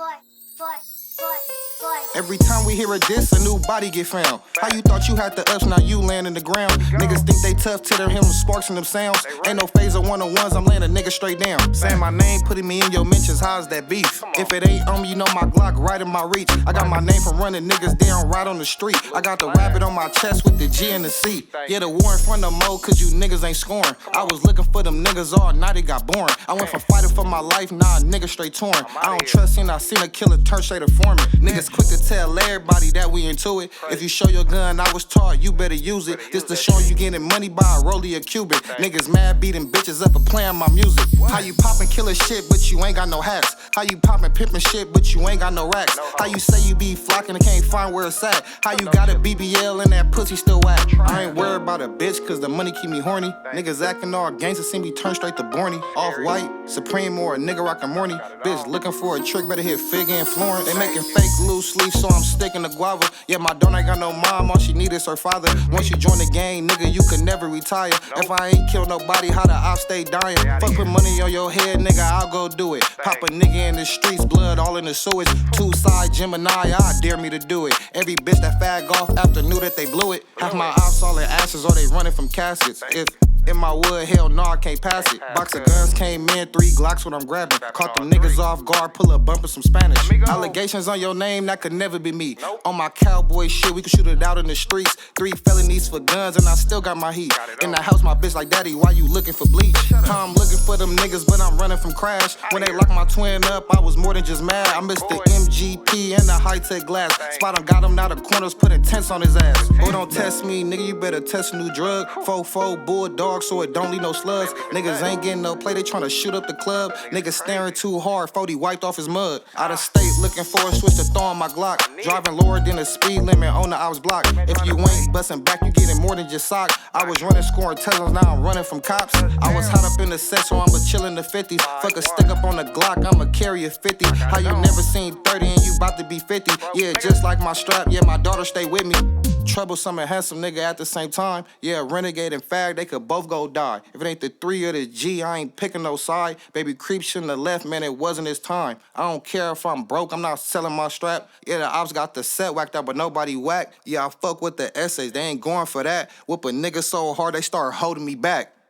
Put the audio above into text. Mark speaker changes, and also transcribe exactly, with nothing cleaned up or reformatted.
Speaker 1: Every time we hear a diss, a new body get found. How you thought you had the ups, now you land in the ground. Niggas think they tough till they hear them sparks and them sounds. Ain't no phaser one-on-ones, I'm laying a nigga straight down. Saying my name, putting me in your mentions, how's that beef? If it ain't on me, you know my Glock right in my reach. I got my name from running niggas down right on the street. I got the rabbit on my chest with the G in the seat. Yeah, the war in front of Mo, cause you niggas ain't scoring. I was looking for them niggas all night, it got boring. I went from fighting for my life, nah, nigga straight torn. I don't trust him, I seen a killer turn straight informant. Niggas quick to tell everybody that we into it. If you show your gun, I was taught, you better use it. This to show you getting money by a rollie or Cuban. Niggas mad beating bitches up and playing my music. How you poppin' killer shit, but you ain't got no hats? How you poppin' pimpin' shit, but you ain't got no racks? How you say you be flocking and can't find where it's at? How you got a B B L and that pussy still whack? I ain't worried about a bitch, cause the money keep me horny. Niggas acting all gangsta, see me turn straight to Borny. Off-white, Supreme or a nigga rockin' morning. Bitch looking for a trick, better hit Fig and Florence. They making fake loose leaf, so I'm sticking to guava. Yeah, my daughter ain't got no mom, all she need is her father. Once you join the gang, nigga, you can never retire. If I ain't kill nobody, how the ops stay dying? Fuck put money on your head, nigga, I'll go do it. Pop a nigga in the streets, blood all in the sewage. Two side Gemini, I dare me to do it. Every bitch that fag off after knew that they blew it. Half my ops all in ashes or they running from caskets. If in my wood, hell no, I can't pass it. Box of guns came in, three Glocks what I'm grabbing. Caught them niggas off guard, pull up bumpin' some Spanish. Allegations on your name, that could never be me. On my cowboy shit, we can shoot it out in the streets. Three felonies for guns and I still got my heat. In the house, my bitch like, daddy, why you looking for bleach? I'm looking for them niggas, but I'm running from crash. When they locked my twin up, I was more than just mad. I missed the M G P and the high-tech glass. Spot him, got him out of corners, putting tents on his ass. Oh, don't test me, nigga, you better test a new drug. Fofo, bulldog, so it don't leave no slugs. Niggas ain't getting no play, they tryna shoot up the club. Niggas staring too hard, forty wiped off his mud. Out of state, looking for a switch to throw on my Glock. Driving lower than the speed limit on the ops block. If you ain't busting back, you getting more than just sock. I was running, scoring Teslas, now I'm running from cops. I was hot up in the set, so I'ma chill in the fifties. Fuck a stick up on the Glock, I'ma carry a fifty. How you never seen thirty and you bout to be fifty? Yeah, just like my strap, yeah, my daughter stay with me. Troublesome and handsome nigga at the same time. Yeah, renegade and fag, they could both go die. If it ain't the three or the G, I ain't picking no side. Baby creep shouldn't have left, man, it wasn't his time. I don't care if I'm broke, I'm not selling my strap. Yeah, the ops got the set whacked out, but nobody whack. Yeah, I fuck with the essays, they ain't going for that. Whoop a nigga so hard, they start holding me back.